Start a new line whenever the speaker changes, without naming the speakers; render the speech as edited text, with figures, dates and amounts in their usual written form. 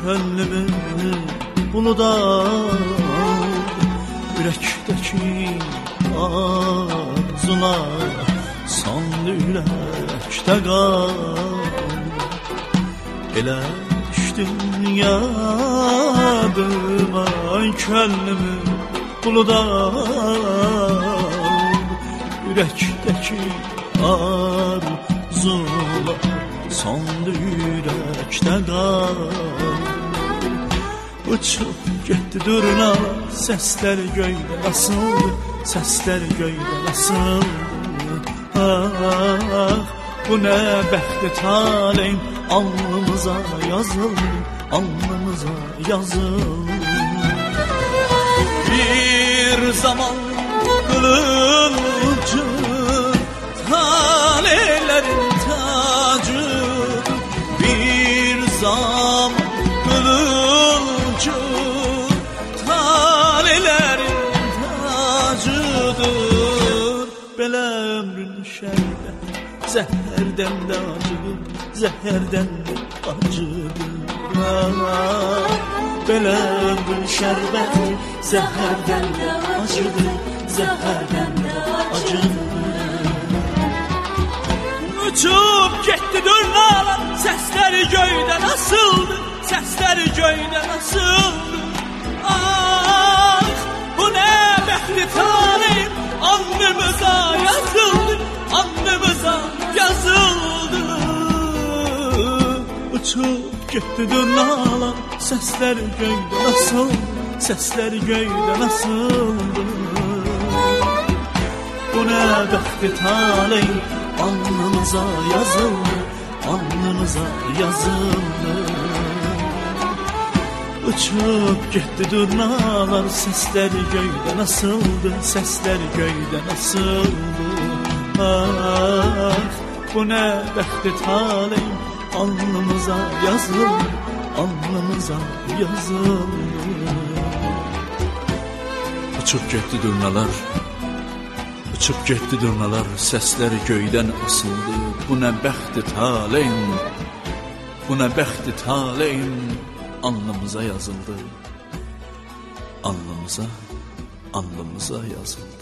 könlümü buluda yürekdeki arzular sandı yürekte kal. Elə düşdün yadıma könlümü buluda yürekdeki arzular sandı yürekte kal. Uçup gitti durna sesler göyde nasıldı, sesler göyde nasıldı. Ah, bu ne bəxti taleyim alnımıza yazıldı, alnımıza yazıldı. Bir zaman kılıcı taleylerin tacı, bir zaman kılıcı taleylerin tacıdır. Belə ömrün şərbət zəhərdən də acıdır, zəhərdən də acıdır. Belə ömrün şərbət zəhərdən də acıdır, zəhərdən də acıdır. Uçub getdi durnalar, səsləri göydən asıldı, səsləri göydən asıldı. Ah, bu nə bəxti taleyim alnımıza yazıldı, alnımıza yazıldı. Uçub getdi durnalar, səsləri göydən asıldı, səsləri göydən asıldı. Bu nə bəxti taleyim alnımıza yazıldı, alnımıza yazıldı. Uçup getdi durnalar, səsləri göydən asıldı, səsləri göydən asıldı. Ah, bu nə bəxti taleyim alnımıza yazıldı, alnımıza yazıldı. Uçup getdi durnalar, uçup getdi durnalar, səsləri göydən asıldı. Bu nə bəxti taleyim, bu nə bəxti taleyim alnımıza yazıldı, alnımıza, alnımıza yazıldı.